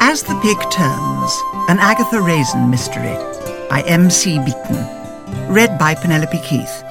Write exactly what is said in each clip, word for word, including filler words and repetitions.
As the Pig Turns, an Agatha Raisin mystery by M C Beaton. Read by Penelope Keith.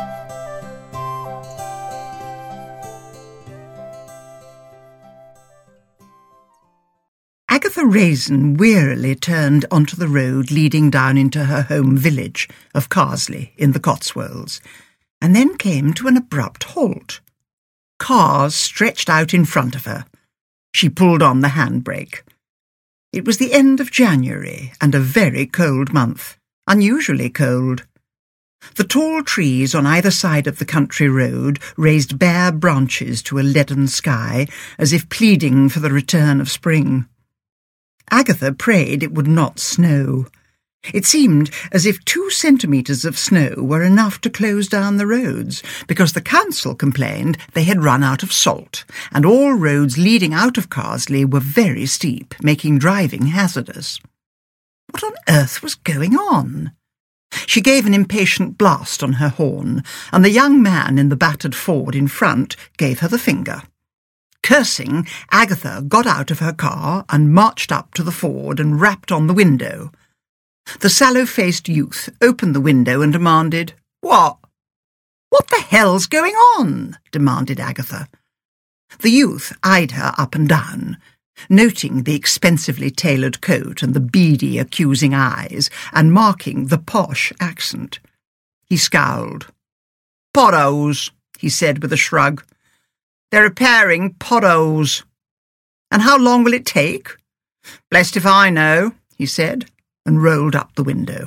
Agatha Raisin wearily turned onto the road leading down into her home village of Carsley in the Cotswolds, and then came to an abrupt halt. Cars stretched out in front of her. She pulled on the handbrake. It was the end of January and a very cold month, unusually cold. The tall trees on either side of the country road raised bare branches to a leaden sky, as if pleading for the return of spring. Agatha prayed it would not snow. It seemed as if two centimetres of snow were enough to close down the roads, because the council complained they had run out of salt, and all roads leading out of Carsley were very steep, making driving hazardous. What on earth was going on? She gave an impatient blast on her horn, and the young man in the battered Ford in front gave her the finger. Cursing, Agatha got out of her car and marched up to the Ford and rapped on the window. The sallow-faced youth opened the window and demanded, "What? What the hell's going on?" demanded Agatha. The youth eyed her up and down, noting the expensively tailored coat and the beady, accusing eyes, and marking the posh accent. He scowled. "Potholes," he said with a shrug. "They're repairing potholes." "And how long will it take?" "Blessed if I know," he said, and rolled up the window.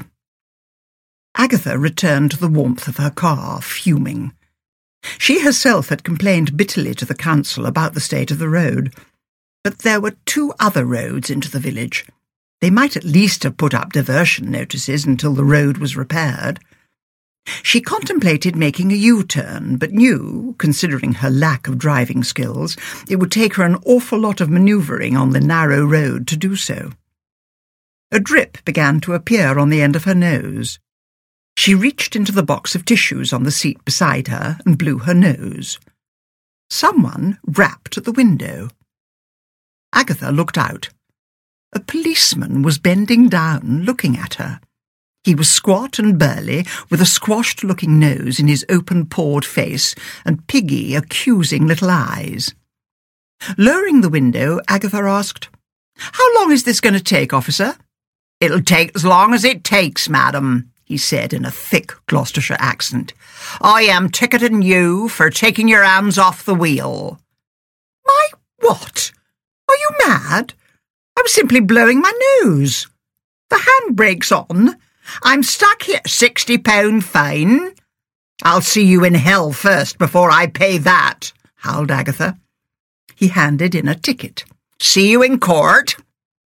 Agatha returned to the warmth of her car, fuming. She herself had complained bitterly to the council about the state of the road, but there were two other roads into the village. They might at least have put up diversion notices until the road was repaired. She contemplated making a U-turn, but knew, considering her lack of driving skills, it would take her an awful lot of manoeuvring on the narrow road to do so. A drip began to appear on the end of her nose. She reached into the box of tissues on the seat beside her and blew her nose. Someone rapped at the window. Agatha looked out. A policeman was bending down, looking at her. He was squat and burly, with a squashed-looking nose in his open-pored face and piggy, accusing little eyes. Lowering the window, Agatha asked, "How long is this going to take, officer?" "It'll take as long as it takes, madam," he said in a thick Gloucestershire accent. "I am ticketing you for taking your hands off the wheel." "My what? Are you mad? I was simply blowing my nose. The handbrake's on. I'm stuck here. Sixty pound fine." "I'll see you in hell first before I pay that," howled Agatha. He handed in a ticket. "See you in court."